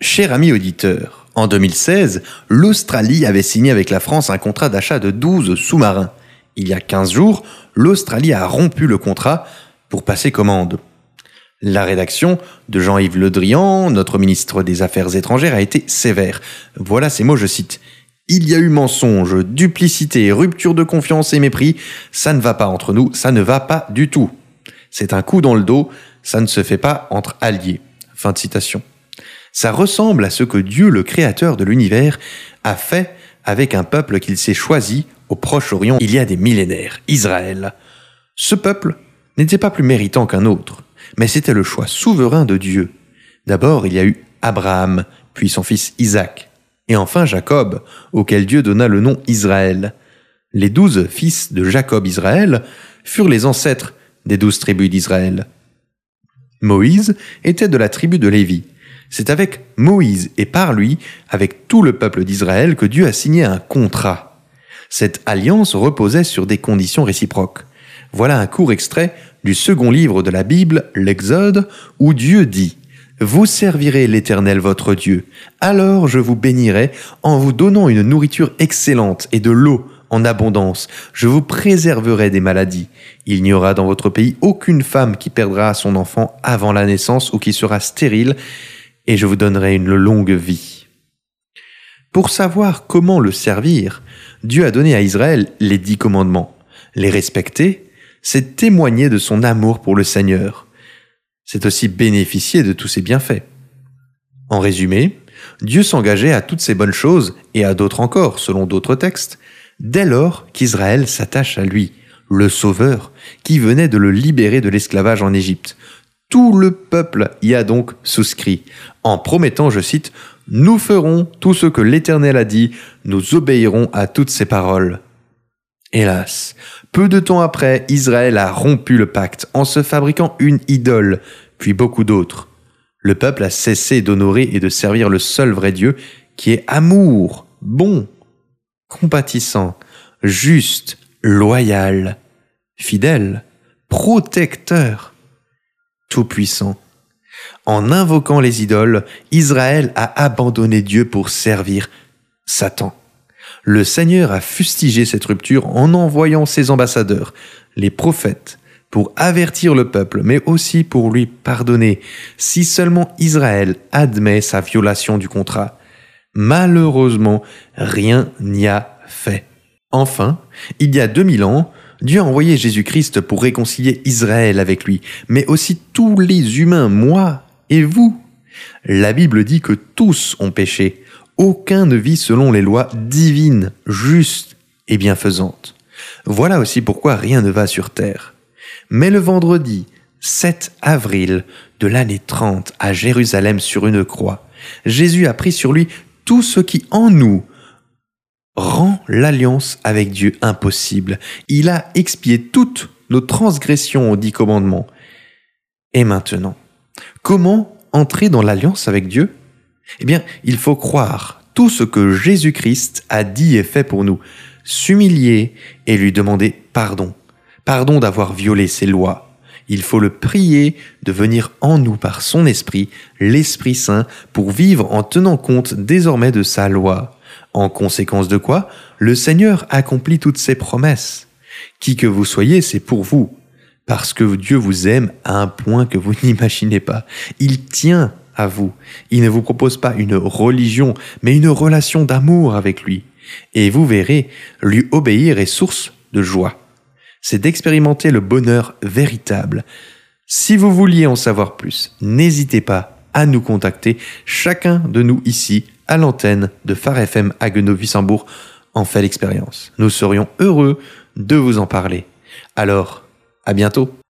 Cher ami auditeur, en 2016, l'Australie avait signé avec la France un contrat d'achat de 12 sous-marins. Il y a 15 jours, l'Australie a rompu le contrat pour passer commande. La rédaction de Jean-Yves Le Drian, notre ministre des Affaires étrangères, a été sévère. Voilà ces mots, je cite. « Il y a eu mensonge, duplicité, rupture de confiance et mépris. Ça ne va pas entre nous, ça ne va pas du tout. C'est un coup dans le dos, ça ne se fait pas entre alliés. » Fin de citation. Ça ressemble à ce que Dieu, le créateur de l'univers, a fait avec un peuple qu'il s'est choisi au Proche-Orient il y a des millénaires, Israël. Ce peuple n'était pas plus méritant qu'un autre, mais c'était le choix souverain de Dieu. D'abord, il y a eu Abraham, puis son fils Isaac, et enfin Jacob, auquel Dieu donna le nom Israël. Les 12 fils de Jacob-Israël furent les ancêtres des 12 tribus d'Israël. Moïse était de la tribu de Lévi. C'est avec Moïse et par lui, avec tout le peuple d'Israël, que Dieu a signé un contrat. Cette alliance reposait sur des conditions réciproques. Voilà un court extrait du second livre de la Bible, l'Exode, où Dieu dit « Vous servirez l'Éternel votre Dieu, alors je vous bénirai en vous donnant une nourriture excellente et de l'eau en abondance. Je vous préserverai des maladies. Il n'y aura dans votre pays aucune femme qui perdra son enfant avant la naissance ou qui sera stérile, et je vous donnerai une longue vie. » Pour savoir comment le servir, Dieu a donné à Israël les 10 commandements. Les respecter, c'est témoigner de son amour pour le Seigneur. C'est aussi bénéficier de tous ses bienfaits. En résumé, Dieu s'engageait à toutes ces bonnes choses, et à d'autres encore, selon d'autres textes, dès lors qu'Israël s'attache à lui, le Sauveur, qui venait de le libérer de l'esclavage en Égypte. Tout le peuple y a donc souscrit, en promettant, je cite, « Nous ferons tout ce que l'Éternel a dit, nous obéirons à toutes ses paroles. » Hélas, peu de temps après, Israël a rompu le pacte en se fabriquant une idole, puis beaucoup d'autres. Le peuple a cessé d'honorer et de servir le seul vrai Dieu, qui est amour, bon, compatissant, juste, loyal, fidèle, protecteur, tout-puissant. En invoquant les idoles, Israël a abandonné Dieu pour servir Satan. Le Seigneur a fustigé cette rupture en envoyant ses ambassadeurs, les prophètes, pour avertir le peuple, mais aussi pour lui pardonner, si seulement Israël admet sa violation du contrat. Malheureusement, rien n'y a fait. Enfin, il y a 2000 ans, Dieu a envoyé Jésus-Christ pour réconcilier Israël avec lui, mais aussi tous les humains, moi et vous. La Bible dit que tous ont péché. Aucun ne vit selon les lois divines, justes et bienfaisantes. Voilà aussi pourquoi rien ne va sur terre. Mais le vendredi 7 avril de l'année 30 à Jérusalem sur une croix, Jésus a pris sur lui tout ce qui en nous rend l'alliance avec Dieu impossible. Il a expié toutes nos transgressions aux 10 commandements. Et maintenant, comment entrer dans l'alliance avec Dieu ? Eh bien, il faut croire tout ce que Jésus-Christ a dit et fait pour nous, s'humilier et lui demander pardon. Pardon d'avoir violé ses lois. Il faut le prier de venir en nous par son Esprit, l'Esprit Saint, pour vivre en tenant compte désormais de sa loi. En conséquence de quoi, le Seigneur accomplit toutes ses promesses. Qui que vous soyez, c'est pour vous. Parce que Dieu vous aime à un point que vous n'imaginez pas. Il tient à vous. Il ne vous propose pas une religion, mais une relation d'amour avec lui. Et vous verrez, lui obéir est source de joie. C'est d'expérimenter le bonheur véritable. Si vous vouliez en savoir plus, n'hésitez pas à nous contacter. Chacun de nous ici, à l'antenne de Phare FM Haguenau-Wissembourg, en fait l'expérience. Nous serions heureux de vous en parler. Alors, à bientôt.